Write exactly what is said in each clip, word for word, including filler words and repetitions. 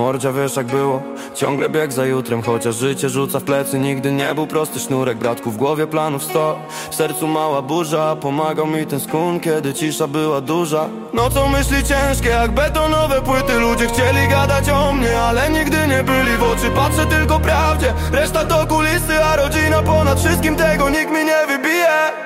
Mordzia, wiesz jak było, ciągle bieg za jutrem. Chociaż życie rzuca w plecy, nigdy nie był prosty sznurek. Bratku, w głowie planów sto, w sercu mała burza. Pomagał mi ten skun, kiedy cisza była duża. Nocą myśli ciężkie jak betonowe płyty. Ludzie chcieli gadać o mnie, ale nigdy nie byli. W oczy patrzę tylko prawdzie, reszta to kulisy. A rodzina ponad wszystkim, tego nikt mi nie wybije.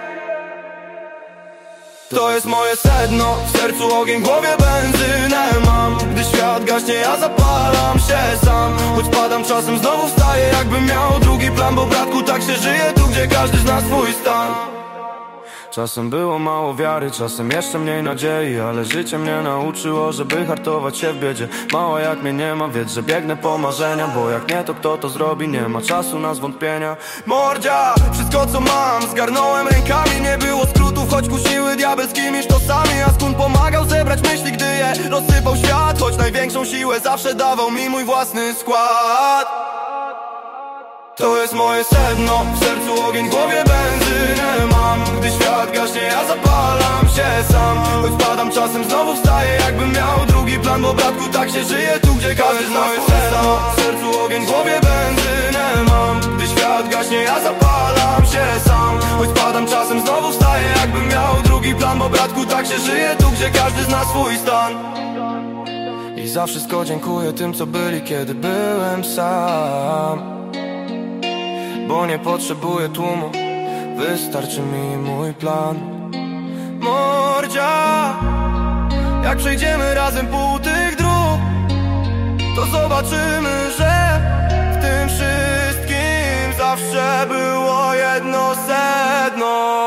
To jest moje sedno, w sercu ogień, w głowie benzynę mam. Gdy świat gaśnie, ja zapalam się sam. Choć padam, czasem znowu wstaję, jakbym miał drugi plan. Bo bratku, tak się żyje tu, gdzie każdy zna swój stan. Czasem było mało wiary, czasem jeszcze mniej nadziei. Ale życie mnie nauczyło, żeby hartować się w biedzie. Mała jak mnie nie ma, wiedz, że biegnę po marzenia. Bo jak nie, to kto to zrobi, nie ma czasu na zwątpienia. Mordzia, wszystko co mam zgarnąłem rękami. Nie było skrótów, choć kusiły diabelskimi sztosami. A skun pomagał zebrać myśli, gdy je rozsypał świat. Choć największą siłę zawsze dawał mi mój własny skład. To jest moje sedno, w sercu ogień, w głowie benzynę mam. Gdy świat gaśnie, ja zapalam się sam. Choć wpadam, czasem znowu wstaję, jakbym miał drugi plan. Bo bratku, tak się żyje tu, gdzie każdy zna swój sedno. W sercu ogień, w głowie benzynę mam. Gdy świat gaśnie, ja zapalam się sam. Choć wpadam, czasem znowu wstaję, jakbym miał drugi plan. Bo bratku, tak się żyje tu, gdzie każdy zna swój stan. I za wszystko dziękuję tym, co byli, kiedy byłem sam. Bo nie potrzebuję tłumu, wystarczy mi mój plan. Mordzia, jak przejdziemy razem pół tych dróg, to zobaczymy, że w tym wszystkim zawsze było jedno sedno.